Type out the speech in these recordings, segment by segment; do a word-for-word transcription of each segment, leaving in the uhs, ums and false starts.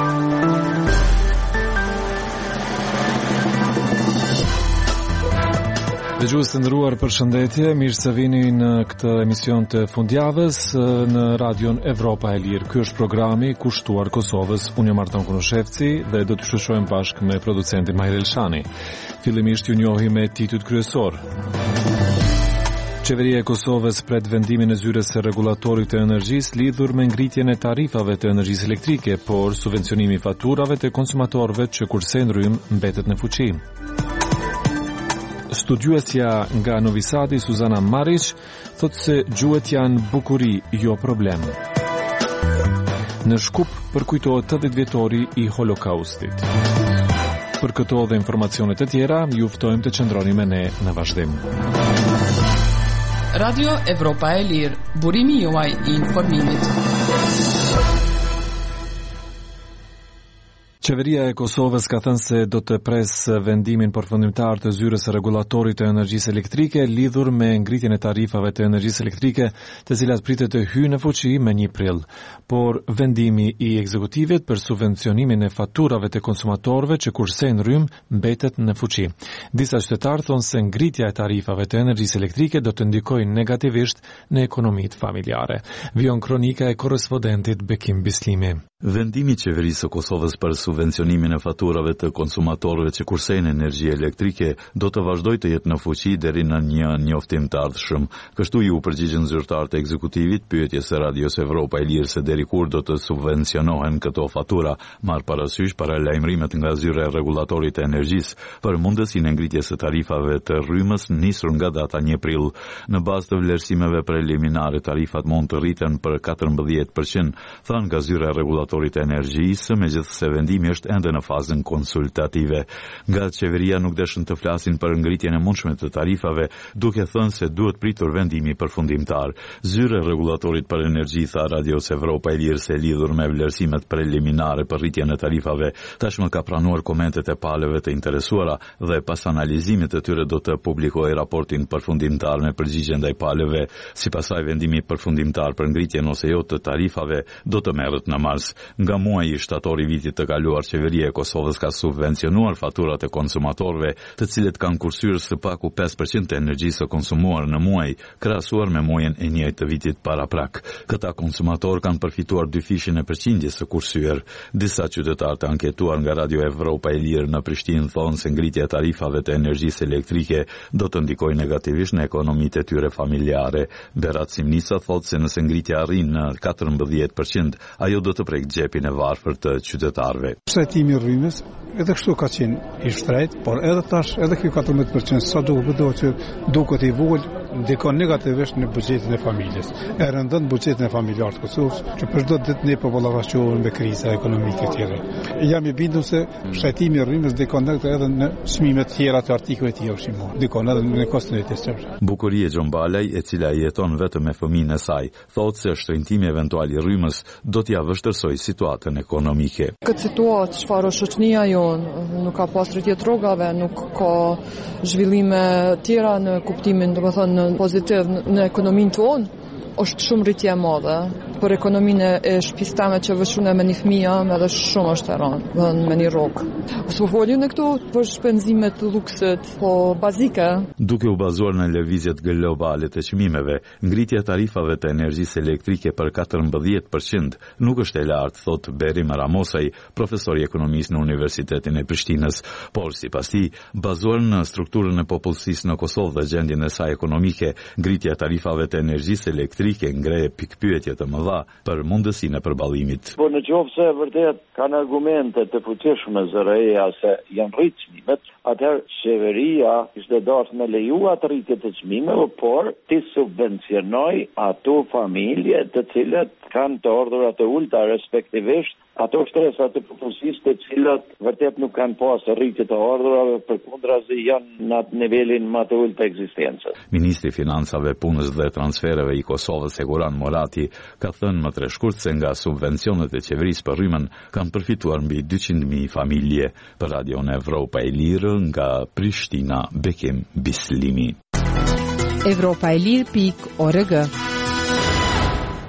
Dëgjues të nderuar, përshëndetje, mirë se vini në këtë emision të fundjavës në Radion Evropa e Lirë. Ky është programi kushtuar Kosovës. Unë jam Artan Kunoshevci dhe do të shoqërohem bashkë me producentin Mahir Elshani. Fillimisht ju njohim me titujt kryesor. Qeveria e Kosovës pret vendimin e zyrës së rregullatorit të energjisë lidhur me ngritjen e tarifave të energjisë elektrike, por subvencionimi i faturave të konsumatorëve që kurse ndrym mbetet në fuqi. Studiuesja nga Novi Sadi, Suzana Maric, thotë se gjuhët janë bukuri, jo problem. Në Shkup përkujtohet tetëdhjetë vjetori i Holokaustit. Për këto dhe informacionet e tjera, ju ftojmë të qëndroni me ne në vazhdim. Radio Evropa e Lirë, burimi juaj i informimit. Qeveria e Kosovës ka thënë se do të presë vendimin përfundimtar të zyrës së rregullatorit të energjisë elektrike lidhur me ngritjen e tarifave të energjisë elektrike, të cilat pritet të hyjë në fuqi me një prill. Por vendimi i ekzekutivit për subvencionimin e faturave të konsumatorëve që kurse ndrym mbetet në fuqi. Disa qytetarë thonë se ngritja e tarifave të energjisë elektrike do të ndikojë negativisht në ekonomitë familjare. Vion kronika e korrespondentit Bekim Bislimi. Vendimi i qeverisë së Kosovës për subvencionimin e faturave të konsumatorëve që kursejnë energji elektrike do të vazhdojë të jetë në fuqi deri në një njoftim të ardhshëm. Kështu ju përgjigjen zyrtarët e ekzekutivit pyetjes së Radios Evropa e Lirë se deri kur do të subvencionohen këto fatura, marr parasysh paralajmërimet nga zyra e rregullatorit të energjisë për mundësinë e ngritjes së tarifave të rrymës nisur nga data një prill. Në bazë të vlerësimeve preliminare, tarifat mund të rriten për katërmbëdhjetë përqind, thanë nga zyra e rregullatorit të energjisë, megjithëse vendimi është ende në fazën konsultative. Nga qeveria nuk dëshën të flasin për ngritjen e mundshme të tarifave, duke thënë se duhet pritur vendimi përfundimtar. Zyra e rregullatorit për energji tha Radios Evropa e Lirë se lidhur me vlerësimet preliminare për rritjen e tarifave, tashmë ka pranuar komentet e palëve të interesuara dhe pas analizimit të tyre do të publikojë raportin përfundimtar me përgjigje ndaj palëve. Sipas saj, vendimi përfundimtar për ngritjen ose jo të tarifave do të merret në mars. Nga muaji shtator i vitit të kaluar, qeveria e Kosovës ka subvencionuar faturat e konsumatorëve, të cilët kanë kursyer së paku pesë përqind të energjisë së konsumuar në muaj, krahasuar me muajin e njëjtë të vitit paraprak. Këta konsumatorë kanë përfituar dyfishin e përqindjes së kursyer. Disa qytetarë të anketuar nga Radio Evropa e Lirë në Prishtinë thonë se ngritja e tarifave të energjisë elektrike do të ndikojë negativisht në ekonomitë e tyre familjare. Berat Simnica thotë se nëse ngritja arrin në katërmbëdhjetë përqind, ajo do të prek gjepin e varfër të qytetarëve. Shtrejtimi i rrymës edhe kështu ka qenë i shtrenjtë, por edhe tash edhe ky katërmbëdhjetë përqind sa duket do që duket i vogël, ndikon negativisht në buxhetin e familjes. E rëndon buxhetin e familjar të Kosovës, që për çdo ditë ne po ballafaqohemi me kriza ekonomike të tjera. Jam i bindur se shtrejtimi i rrymës ndikon edhe në çmimet të tjera të artikujve të ushqimit, ndikon edhe në kostin e jetesës. Bukurie Xhombalaj, e cila jeton vetëm me fëmijën e saj, thotë se shtrejtimi eventual i rrymës do t'ia vështërsoj situatën ekonomike. Këtë situatë çfarë shoqënia jonë nuk ka pas rritje rrogave, nuk ka zhvillime tjera në kuptimin, domethënë në pozitiv në ekonominë tonë, është shumë rritje e madhe. Për ekonominë e shtëpisë tame që vëshune me një fëmijë, edhe shumë është e rëndë, me një rrogë. Ose po folin këtu për shpenzime të luksit, po bazike. Duke u bazuar në lëvizjet globale të çmimeve, ngritja e tarifave të energjisë elektrike për katërmbëdhjetë përqind nuk është e lartë, thot Berim Ramosaj, profesor i ekonomisë në Universitetin e Prishtinës, por sipas tij, bazuar në strukturën e popullsisë në Kosovë dhe gjendjen e saj ekonomike, ngritja e tarifave të energjisë elektrike ngre pikpyetje të mëdha për mundësinë e përballimit. Po në qoftë se vërtet kanë argumente të fuqishme zëreja se janë rritë çmimet, atëherë qeveria ishte dashur me lejuar të rritje të çmimeve, por të subvencionoj ato familje të cilat kanë të ardhurat të ulta, respektivisht ato shtresa të popullsisë të cilat vërtet nuk kanë pas rritje të ardhurave, përkundrazi janë në atë nivelin më të ulët të ekzistencës. Ministri i Financave, Punës dhe Transfereve i Kosovës, Siguran Morati, ka thënë më tre shkurt se nga subvencionet e qeverisë për rrymën kanë përfituar mbi dyqind mijë familje. Për Radion Evropa e Lirë nga Prishtina, Bekim Bislimi. Evropa e Lirë pikë org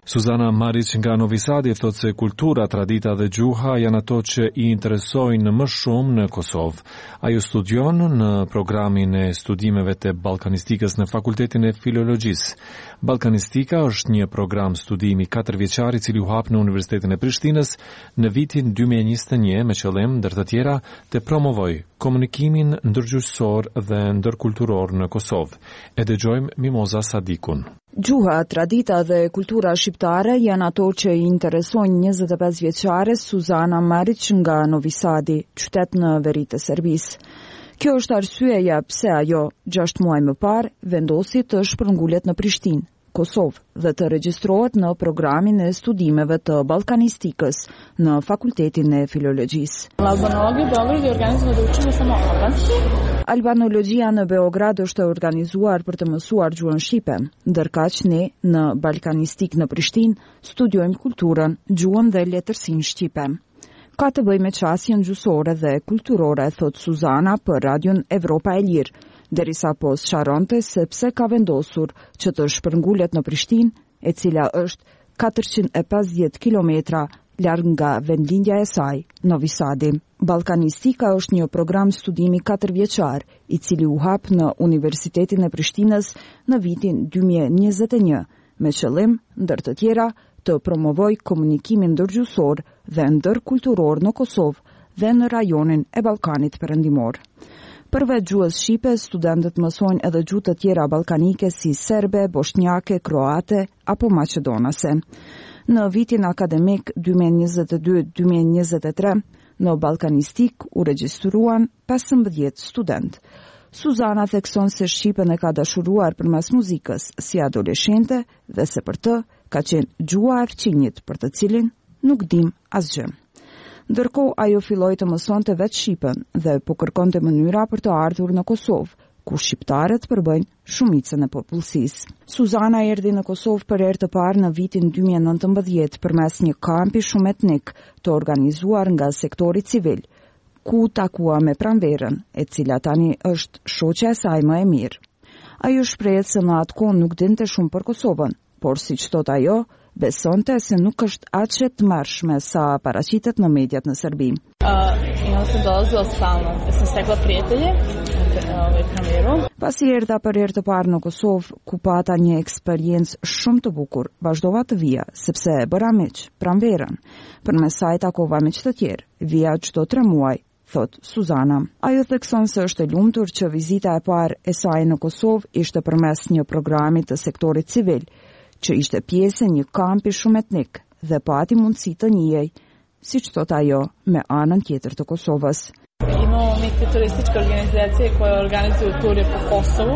Suzana Maric nga Novi Sadi thotë se kultura, tradita dhe gjuha janë ato që i interesojnë më shumë në Kosovë. Ajo studion në programin e studimeve të balkanistikës në Fakultetin e Filologjisë. Balkanistika është një program studimi katërvjeçar i cili u hap në Universitetin e Prishtinës në vitin dy mijë e njëzet e një me qëllim ndër të tjera të promovoj komunikimin ndërgjuhësor dhe ndërkulturor në Kosovë. E dëgjojmë Mimoza Sadikun. Gjuha, tradita dhe kultura shqiptare janë ato që i interesojnë njëzet e pesë vjeçare Suzana Maric nga Novi Sadi, qytet në veri të Serbisë. Kjo është arsyeja pse ajo, gjashtë muaj më parë, vendosi të shpërngullet në Prishtinë, Kosovë, dhe të regjistrohet në programin e studimeve të balkanistikës në Fakultetin e Filologjisë. Albanologi Beograd i organizuar da učimo samo albanski. Albanologjia në Beograd është e organizuar për të mësuar gjuhën shqipe, ndërkaq ne në balkanistik në Prishtinë studiojmë kulturën, gjuhën dhe letërsinë shqipe. Ka të bëjë me qasjen gjuhësore dhe kulturore, thot Suzana për Radion Evropa e Lirë, derisa po sqaronte se pse ka vendosur që të shpërngullet në Prishtinë, e cila është katërqind e pesëdhjetë kilometra larg nga vendlindja e saj, Novi Sadi. Balkanistika është një program studimi katërvjeçar, i cili u hap në Universitetin e Prishtinës në vitin dy mijë e njëzet e një, me qëllim, ndër të tjera, të promovoj komunikimin ndërgjuhësor dhe ndërkulturor në Kosovë dhe në rajonin e Ballkanit Perëndimor. Përveç gjuhës shqipe, studentët mësojnë edhe gjuhë të tjera ballkanike si serbe, bosnjake, kroate apo maqedonase. Në vitin akademik dy mijë e njëzet e dy dy mijë e njëzet e tre, në balkanistik u regjistruan pesëmbëdhjetë student. Suzana thekson se shqipen e ka dashuruar përmes muzikës si adoleshente dhe se për të ka qenë gjuha e fëmijët për të cilin nuk dim asgjë. Ndërkohë ajo filloi të mësonte vetë shqipen dhe po kërkonte mënyra për të ardhur në Kosovë, ku shqiptarët përbëjnë shumicën e popullsisë. Suzana erdhi në Kosovë për herë të parë në vitin dy mijë e nëntëmbëdhjetë përmes një kampi shumë etnik të organizuar nga sektori civil, ku takua me pranverën, e cila tani është shoqja e saj më e mirë. Ajo shprehet se në atë kohë nuk dinte shumë për Kosovën, por siç thot ajo, besonte se nuk është aq e tmerrshme sa paraqitet në mediat në Serbi. Uh, ja sam dolazila stalno, ja sam stekla prijatelje ovaj pranveru. Pasi erdha për herë të parë në Kosovë, ku pata një eksperiencë shumë të bukur, vazhdova të vija, sepse e bëra miq, pranverën. Përmes saj takova miq të tjerë, vija çdo tre muaj, thot Suzana. Ajo thekson se është e lumtur që vizita e parë e saj në Kosovë ishte përmes një programi të sektorit civil, që ishte pjesë e një kampi shumë etnik dhe pati mundësi të njihej, siç thot ajo, me anën tjetër të Kosovës. Imamo neke turističke organizacije koje organizuju ture po Kosovu.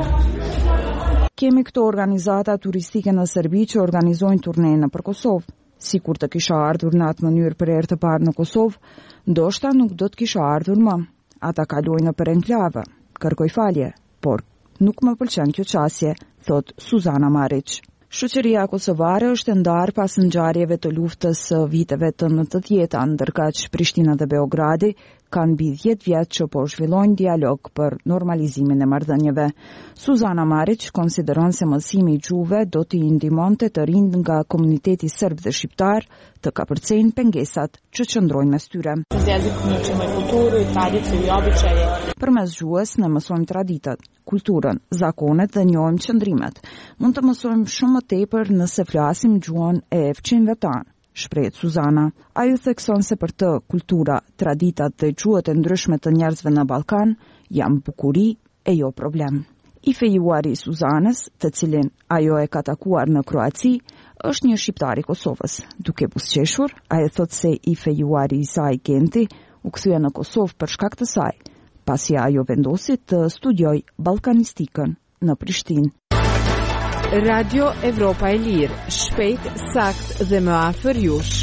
Kemi këto organizata turistike në Serbi që organizojnë turne për Kosovë. Sikur të kisha ardhur në atë mënyrë për herë të parë në Kosovë, ndoshta nuk do të kisha ardhur më. Ata kalojnë për enklave, kërkoj falje, por nuk më pëlqen kjo qasje, thot Suzana Maric. Shoqëria kosovare është ndarë pas ngjarjeve të luftës së viteve të nëntëdhjetë, ndërkaq Prishtina dhe Beogradi kanë mbi dhjetë vjet që po zhvillojnë dialog për normalizimin e marrëdhënieve. Suzana Maric konsideron se mësimi i gjuhëve do t'i ndihmonte të rinjt nga komuniteti serb dhe shqiptar të kapërcejnë pengesat që qëndrojnë mes tyre. Përmes gjuhës ne mësojmë traditat, kulturën, zakonet dhe njohim qëndrimet. Mund të mësojmë shumë më tepër nëse flasim gjuhën e fëmijëve tanë, shprehet Suzana. Ajo thekson se për të kultura, traditat dhe gjuhët e ndryshme të njerëzve në Ballkan janë bukuri e jo problem. I fejuari i Suzanës, të cilin ajo e ka takuar në Kroaci, është një shqiptar i Kosovës. Duke buzëqeshur, ajo thot se i fejuari i saj Genti u kthye në Kosovë për shkak të saj, pasi ajo vendosi të studioj ballkanistikën në Prishtinë. Radio Evropa e Lirë, shpejt, sakt dhe më afër jush.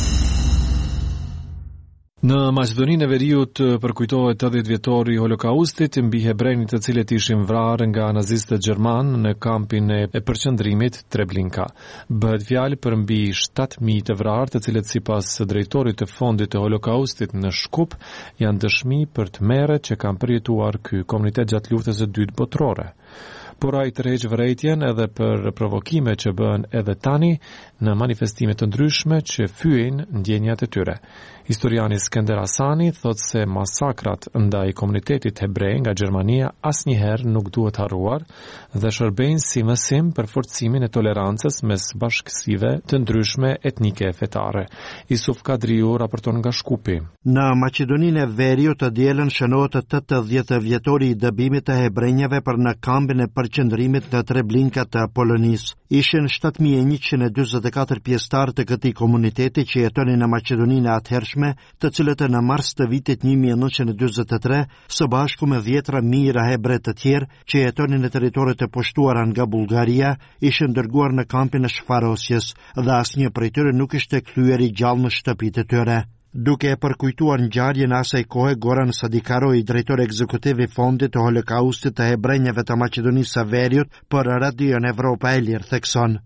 Në Maqedoninë e Veriut përkujtohet tetëdhjetë vjetori i Holokaustit mbi hebrejt të cilët ishin vrarë nga nazistët gjerman në kampin e përqendrimit Treblinka. Bëhet fjalë për mbi shtatë mijë të vrarë, të cilët sipas drejtorit të fondit të Holokaustit në Shkup janë dëshmi për tmerret që kanë përjetuar ky komunitet gjatë luftës së dytë botërore. por ai tërheq vërejtjen edhe për provokime që bëhen edhe tani në manifestime të ndryshme që fyejnë ndjenjat e tyre. Historiani Skender Hasani thot se masakrat ndaj komunitetit hebrej nga Gjermania asnjëherë nuk duhet harruar dhe shërbejnë si mësim për forcimin e tolerancës mes bashkësive të ndryshme etnike e fetare. Isuf Kadriu raporton nga Shkupi. Në Maqedoninë e Veriut të dielën shënohet tetëdhjetë vjetori i dëbimit të hebrejve për në kambin e përqendrimit në Treblinka të Polonisë. Ishin shtatë mijë e njëqind e dyzet e katër pjesëtar të këtij komuniteti që jetonin në Maqedoninë e atëhershme, të cilët në mars të vitit një mijë e nëntëqind e dyzet e tre, së bashku me dhjetra mijëra hebre të tjerë që jetonin në territoret e pushtuara nga Bullgaria, ishin dërguar në kampin e Shfarosjes dhe asnjë prej tyre nuk ishte kthyer i gjallë në shtëpitë e tyre. Duke e përkujtuar ngjarjen asaj kohe, Goran Sadikaroi, drejtori ekzekutiv i Fondit të Holokaustit të hebrejve të Maqedonisë së Veriut, për Radion Evropa e Lirë thekson: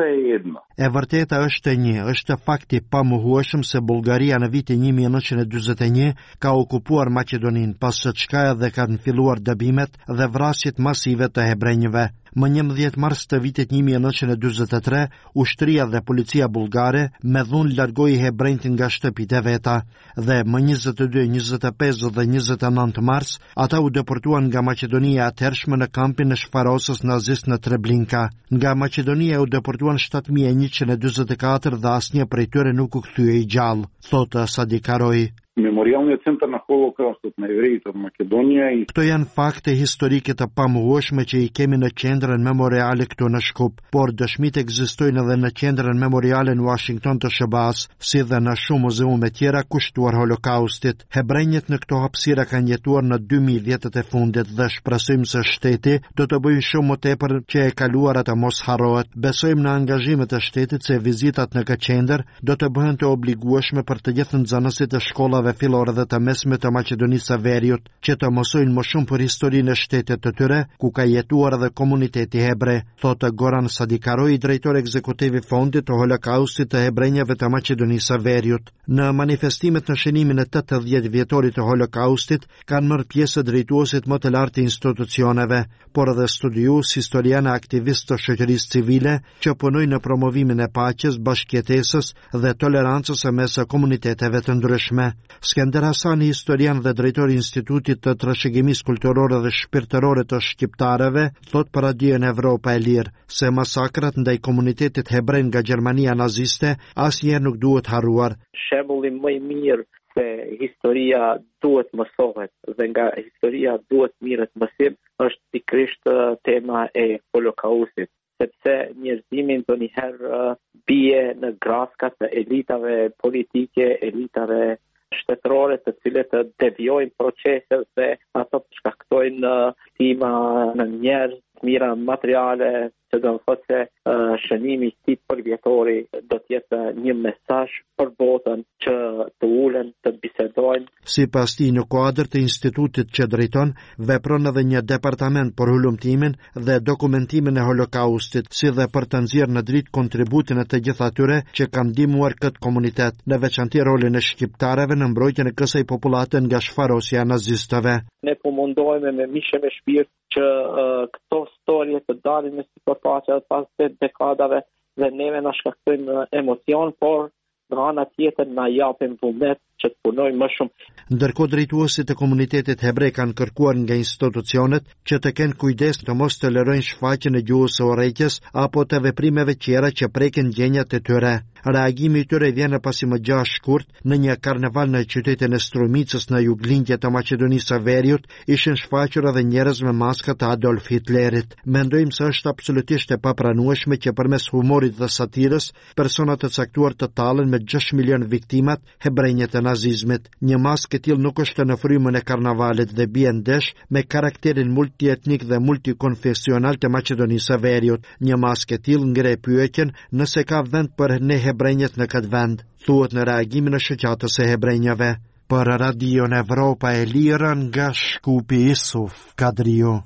E vërteta është e një, është fakti pamohueshëm se Bullgaria në vitin një mijë e nëntëqind e dyzet e një ka okupuar Maqedoninë, pas së çka edhe kanë filluar dëbimet dhe vrasjet masive të hebrejve. Më njëmbëdhjetë mars të vitit një mijë e nëntëqind e dyzet e tre, ushtria dhe policia bullgare me dhunë largoi hebrejt nga shtëpitë e veta dhe më njëzet e dy, njëzet e pesë dhe njëzet e nëntë mars ata u deportuan nga Maqedonia e atëhershme në kampin e Shfarosës nazist në Treblinka. Nga Maqedonia u deportuan shtatë mijë e njëqind e dyzet e katër dhe asnjë prej tyre nuk u kthye i gjallë, thotë Sadikaroi. Memorialni centar na Holokaustit në Evrijtë të Maqedonisë. Këto janë fakte historike të pamohueshme që i kemi në qendrën memoriale këtu në Shkup, por dëshmitë ekzistojnë edhe në qendrën memoriale në Washington të S B A-s, si dhe në shumë muzeume tjera kushtuar Holokaustit. Hebrejët në këto hapësira kanë jetuar në dy mijë vjetët e fundit dhe shpresojmë se shteti do të bëjë shumë më tepër që e kaluara të mos harrohet. Besojmë në angazhimet e shtetit se vizitat në këtë qendër do të bëhen të obligueshme për të gjithë nxënësit e shkollave fillore dhe të mesme të Maqedonisë së Veriut, që të mësojnë më shumë për historinë e shtetit të tyre, ku ka jetuar edhe komuniteti hebre, thotë Goran Sadikaroi, drejtori ekzekutiv i Fondit të Holokaustit të hebrejve të Maqedonisë së Veriut. Në manifestimet në shënimin e tetëdhjetë vjetorit të Holokaustit kanë marrë pjesë drejtuesit më të lartë të institucioneve, por edhe studiues, historianë, aktivistë të shoqërisë civile që punojnë në promovimin e paqes, bashkëjetesës dhe tolerancës mes komuniteteve të ndryshme. Skender Hasani, historian dhe drejtori i Institutit të Trashëgimisë Kulturore dhe Shpirtërore të Shqiptarëve, thot për Radion Evropa e Lirë se masakrat ndaj komunitetit hebrej nga Gjermania naziste asnjëherë nuk duhet harruar. Shembulli më i mirë se historia duhet mësohet dhe nga historia duhet mirët mësim është pikërisht tema e Holokaustit, sepse njerëzimi ndonjëherë bie në graskat të elitave politike, elitave shtetërore të cilët të devijojnë proceset dhe ato shkaktojnë stima në njerëz, mira materiale, që do të thotë se uh, shënimi i këtij përvjetori do të jetë një mesazh për botën që të ulen, të bisedojnë. Sipas tij, në kuadër të institutit që drejton, vepron edhe një departament për hulumtimin dhe dokumentimin e Holokaustit, si dhe për të nxjerrë në dritë kontributin e të gjithë atyre që kanë ndihmuar këtë komunitet, në veçantë rolin e shqiptarëve në mbrojtjen e kësaj popullate nga shfarosja e nazistëve. Ne po mundohemi me mishe me shpirt që uh, këto storje të dalin në sipërfaqe pas dekadave dhe neve na shkaktojnë emocion, por në ana tjetër na japin vullnet që të punojmë më shumë. Ndërkohë drejtuesit e komunitetit hebrej kanë kërkuar nga institucionet që të kenë kujdes të mos tolerojnë shfaqjen e gjuhës së urrejtjes apo të veprimeve tjera që prekin ndjenjat e tyre. Reagimi i tyre vjen pasi më gjatë shkurt në një karneval në qytetin e Strumicës në juglindje të Maqedonisë së Veriut ishin shfaqur edhe njerëz me maska të Adolf Hitlerit. Mendojmë se është absolutisht e papranueshme që përmes humorit dhe satirës persona të caktuar të tallen me gjashtë milion viktimat hebrejt e nazizmit. Një maskë e tillë nuk është në frymën e karnavalit dhe bie ndesh me karakterin multietnik dhe multikonfesional të Maqedonisë së Veriut. Një maskë e tillë ngre pyetjen nëse ka vend për ne hebrejt në këtë vend, thuhet në reagimin e shoqatës së hebrejve. Për Radion Evropa e Lirë nga Shkupi, Isuf Kadriu.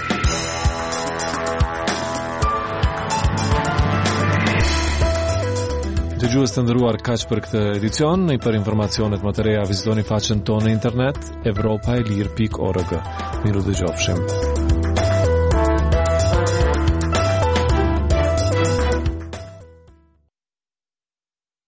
Dëgjues të nderuar, kaq për këtë edicion. Në për informacionet më të reja vizitoni faqen tonë në internet evropaelir pikë org. Miru dëgjofshim.